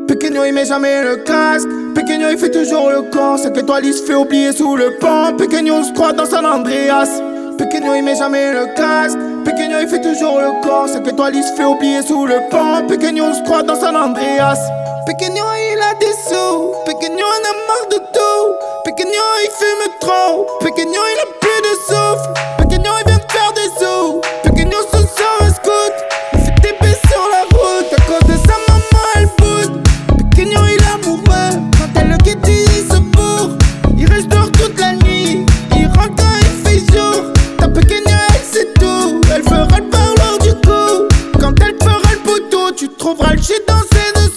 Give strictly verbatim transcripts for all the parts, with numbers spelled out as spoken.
Pequeño il met jamais le casque. Pequeño il fait toujours le con. cinq étoiles il se fait oublier sous le pont. Pequeño on se croit dans San Andreas. Pequeño il met jamais le casque. Pequeño il fait toujours le con. cinq étoiles il se fait oublier sous le pont. Pequeño on se croit dans San Andreas. Pequeño il a des sous. Pequeño en a marre de tout. Pequeño il fume trop. Pequeño il a plus de souffle. Pequeño il vient de faire des sous. Pequeño se sort un scout. Il fait des baisses sur la route. À cause de sa maman elle boude. Pequeño il est amoureux. Quand elle le quitte il se bourre. Il reste dehors toute la nuit. Il rentre quand il fait jour. Ta Pequeño elle c'est tout. Elle fera le parloir du coup. Quand elle te fera le poteau, tu trouveras le shit dans ses dessous.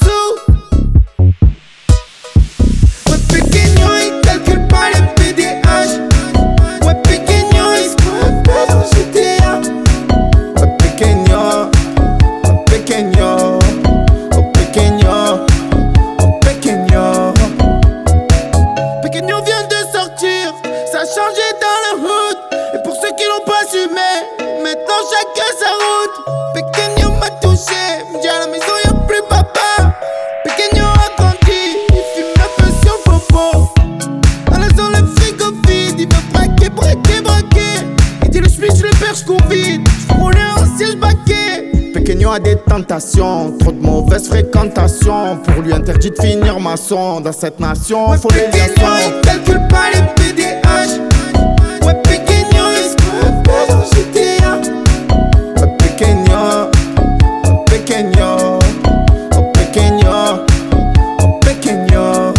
Ça a changé dans la route. Et pour ceux qui l'ont pas assumé, maintenant chacun sa route. Pequeño m'a touché, me dit à la maison y'a plus papa. Pequeño a grandi, il fume un peu sur le popo. À la zone le frigo vide, il veut braquer, braquer, braquer. Il dit le schmitt je le perche qu'on vide, je veux rouler en siège baquet. Pequeño a des tentations, trop de mauvaises fréquentations. Pour lui interdit de finir maçon dans cette nation. Ouais, faut les liaisons. Pequeño il calcule pas les P D H. Ouais, Pequeño il se croit pas dans G T A. Ouais, Pequeño, oh Pequeño, oh Pequeño, oh Pequeño.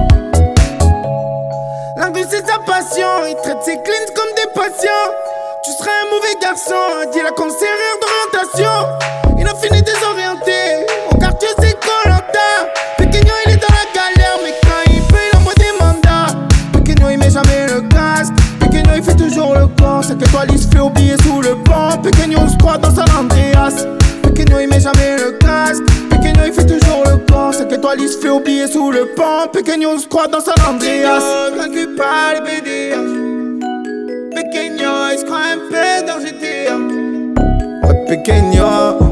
L'anglais c'est sa passion, il traite ses clients comme des patients. Tu serais un mauvais garçon, dit la conseillère d'orientation. Il a fini désorienté, au quartier c'est Koh-Lanta. Pequeño il est dans la galère, mais quand il peut il envoie des mandats. Pequeño il met jamais le casque. Pequeño il fait toujours le con. cinq étoiles il se fait oublier sous le pont. Pequeño on se croit dans San Andreas. Pequeño il met jamais le casque. Pequeño il fait toujours le con. cinq étoiles il se fait oublier sous le pont. Pequeño on se croit dans San Andreas. Vaincu par les B D H. Pequeño il se croit un peu dans G T A. Ouais, Pequeño.